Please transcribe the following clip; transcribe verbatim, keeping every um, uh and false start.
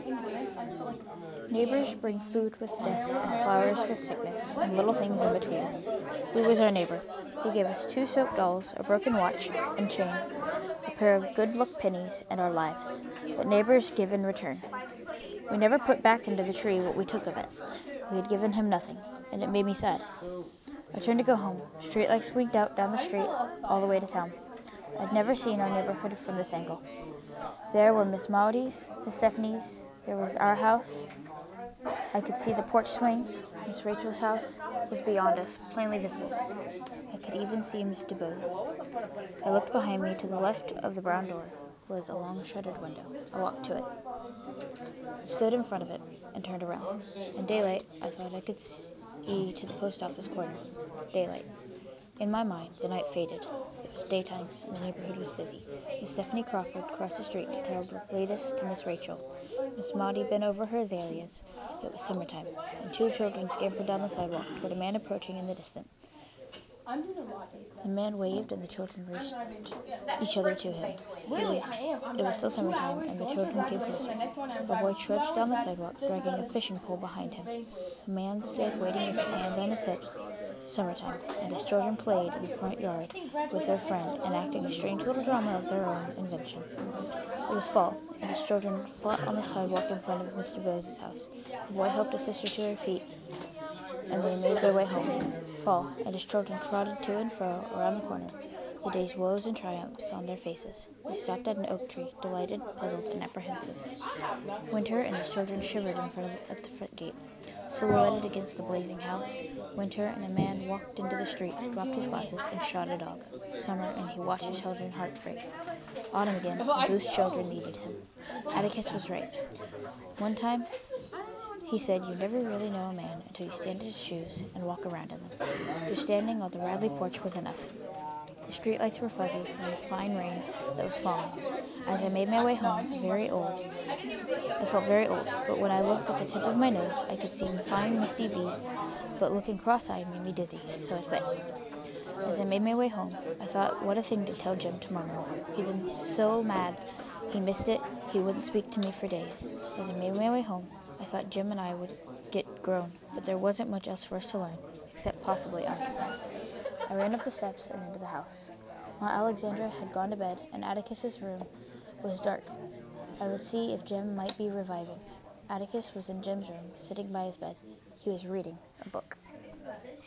Neighbors bring food with death and flowers with sickness and little things in between. Who was our neighbor? He gave us two soap dolls, a broken watch and chain, a pair of good-luck pennies, and our lives. But neighbors give in return. We never put back into the tree what we took of it. We had given him nothing, and it made me sad. I turned to go home. Streetlights winked out down the street all the way to town. I'd never seen our neighborhood from this angle. There were Miss Maudy's, Miss Stephanie's, there was our house. I could see the porch swing. Miss Rachel's house was beyond us, plainly visible. I could even see Miss DuBose's. I looked behind me. To the left of the brown door was a long shuttered window. I walked to it, stood in front of it, and turned around. In daylight, I thought I could see to the post office corner. Daylight. In my mind, the night faded. It was daytime, and the neighborhood was busy. Miss Stephanie Crawford crossed the street to tell the latest to Miss Rachel. Miss Maudie bent over her azaleas. It was summertime, and two children scampered down the sidewalk toward a man approaching in the distance. The man waved, and the children raced each other to him. It was, it was still summertime, and the children came closer. A boy trudged down the sidewalk, dragging a fishing pole behind him. The man stood waiting with his hands on his hips. Summertime, and his children played in the front yard with their friend, enacting a strange little drama of their own invention. It was fall, and his children fought on the sidewalk in front of Mister Bose's house. The boy helped his sister to her feet, and they made their way home. Fall, and his children trotted to and fro around the corner, the day's woes and triumphs on their faces. They stopped at an oak tree, delighted, puzzled, and apprehensive. Winter and his children shivered in front of the, at the front gate. Silhouetted against the blazing house, Winter and a man walked into the street, dropped his glasses, and shot a dog. Summer, and he watched his children heartbreak. Autumn again, and Booth's children needed him. Atticus was right. One time, he said, you never really know a man until you stand in his shoes and walk around in them. Just standing on the Radley porch was enough. The streetlights were fuzzy from the fine rain that was falling. As I made my way home, very old, I felt very old, but when I looked at the tip of my nose, I could see fine misty beads, but looking cross-eyed made me dizzy, so I quit. As I made my way home, I thought, what a thing to tell Jim tomorrow. He'd been so mad. He missed it. He wouldn't speak to me for days. As I made my way home, I thought Jim and I would get grown, but there wasn't much else for us to learn, except possibly algebra. I ran up the steps and into the house. While Alexandra had gone to bed and Atticus's room was dark, I would see if Jim might be reviving. Atticus was in Jim's room, sitting by his bed. He was reading a book.